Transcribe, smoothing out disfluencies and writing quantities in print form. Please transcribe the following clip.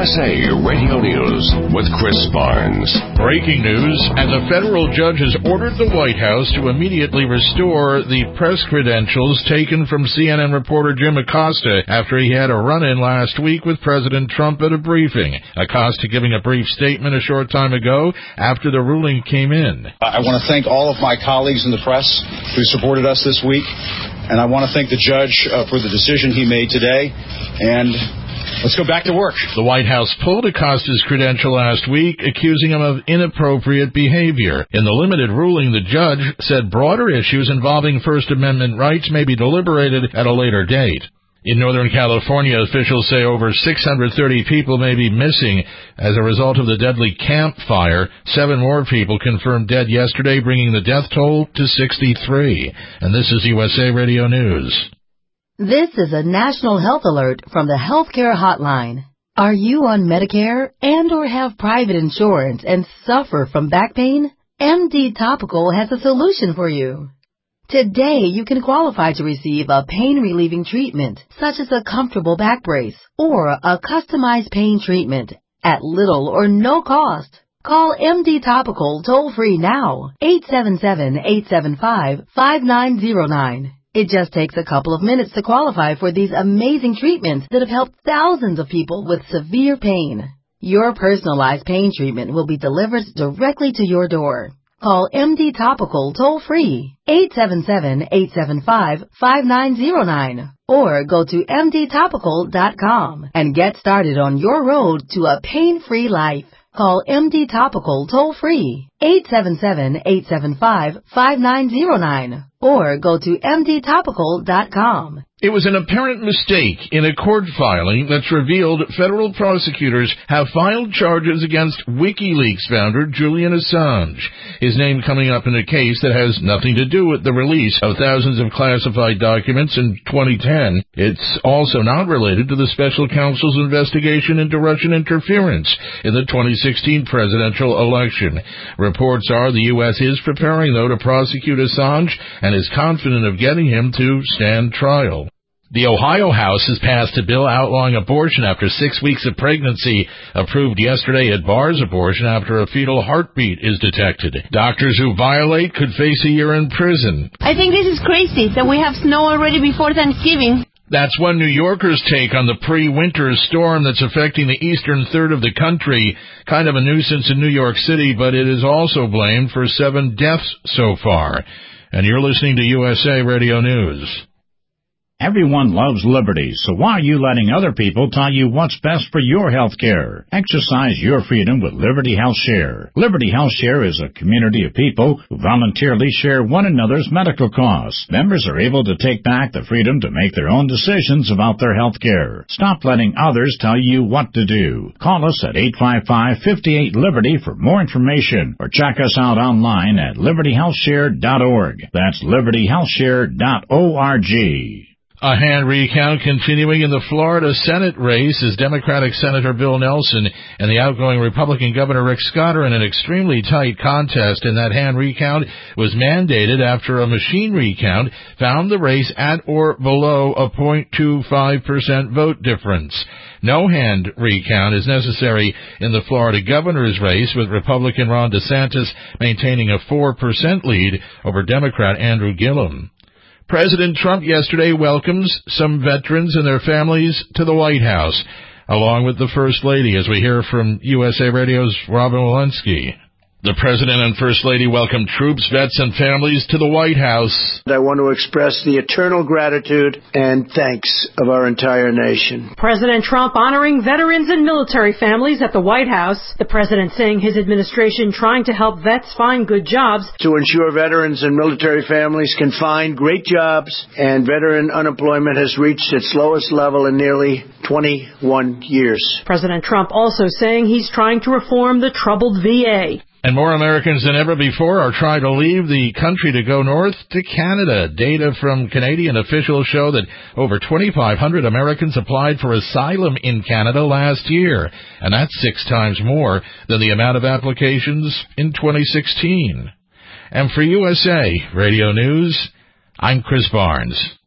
USA Radio News with Chris Barnes. Breaking news, and the federal judge has ordered the White House to immediately restore the press credentials taken from CNN reporter Jim Acosta after he had a run-in last week with President Trump at a briefing. Acosta giving a brief statement a short time ago after the ruling came in. I want to thank all of my colleagues in the press who supported us this week, and I want to thank the judge for the decision he made today, and let's go back to work. The White House pulled Acosta's credential last week, accusing him of inappropriate behavior. In the limited ruling, the judge said broader issues involving First Amendment rights may be deliberated at a later date. In Northern California, officials say over 630 people may be missing as a result of the deadly Camp Fire. 7 more people confirmed dead yesterday, bringing the death toll to 63. And this is USA Radio News. This is a national health alert from the Healthcare Hotline. Are you on Medicare and or have private insurance and suffer from back pain? MD Topical has a solution for you. Today, you can qualify to receive a pain-relieving treatment, such as a comfortable back brace or a customized pain treatment at little or no cost. Call MD Topical toll-free now, 877-875-5909. It just takes a couple of minutes to qualify for these amazing treatments that have helped thousands of people with severe pain. Your personalized pain treatment will be delivered directly to your door. Call MD Topical toll-free, 877-875-5909, or go to mdtopical.com and get started on your road to a pain-free life. Call MD Topical toll-free, 877-875-5909, or go to mdtopical.com. It was an apparent mistake in a court filing that's revealed federal prosecutors have filed charges against WikiLeaks founder Julian Assange, his name coming up in a case that has nothing to do with the release of thousands of classified documents in 2010. It's also not related to the special counsel's investigation into Russian interference in the 2016 presidential election. Reports are the U.S. is preparing, though, to prosecute Assange and is confident of getting him to stand trial. The Ohio House has passed a bill outlawing abortion after 6 weeks of pregnancy. Approved yesterday, it bars abortion after a fetal heartbeat is detected. Doctors who violate could face a year in prison. I think this is crazy that we have snow already before Thanksgiving. That's one New Yorker's take on the pre-winter storm that's affecting the eastern third of the country. Kind of a nuisance in New York City, but it is also blamed for 7 deaths so far. And you're listening to USA Radio News. Everyone loves liberty, so why are you letting other people tell you what's best for your health care? Exercise your freedom with Liberty Health Share. Liberty Health Share is a community of people who voluntarily share one another's medical costs. Members are able to take back the freedom to make their own decisions about their health care. Stop letting others tell you what to do. Call us at 855-58-LIBERTY for more information, or check us out online at libertyhealthshare.org. That's libertyhealthshare.org. A hand recount continuing in the Florida Senate race as Democratic Senator Bill Nelson and the outgoing Republican Governor Rick Scott are in an extremely tight contest, and that hand recount was mandated after a machine recount found the race at or below a 0.25% vote difference. No hand recount is necessary in the Florida governor's race, with Republican Ron DeSantis maintaining a 4% lead over Democrat Andrew Gillum. President Trump yesterday welcomes some veterans and their families to the White House, along with the First Lady, as we hear from USA Radio's Robin Walensky. The President and First Lady welcomed troops, vets, and families to the White House. I want to express the eternal gratitude and thanks of our entire nation. President Trump honoring veterans and military families at the White House. The President saying his administration trying to help vets find good jobs. To ensure veterans and military families can find great jobs, and veteran unemployment has reached its lowest level in nearly 21 years. President Trump also saying he's trying to reform the troubled VA. And more Americans than ever before are trying to leave the country to go north to Canada. Data from Canadian officials show that over 2,500 Americans applied for asylum in Canada last year, and that's 6 times more than the amount of applications in 2016. And for USA Radio News, I'm Chris Barnes.